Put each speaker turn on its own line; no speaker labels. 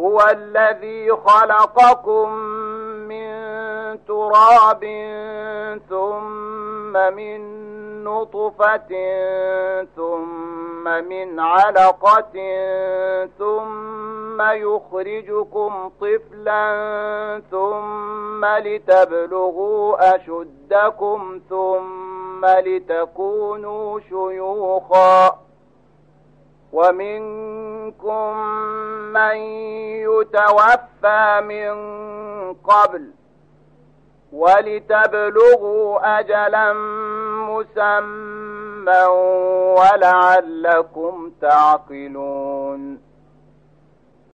هو الذي خلقكم من تراب ثم من نطفة ثم من علقة ثم يخرجكم طفلا ثم لتبلغوا أشدكم ثم لتكونوا شيوخا ومنكم من يتوفى من قبل ولتبلغوا أجلا مسمى ولعلكم تعقلون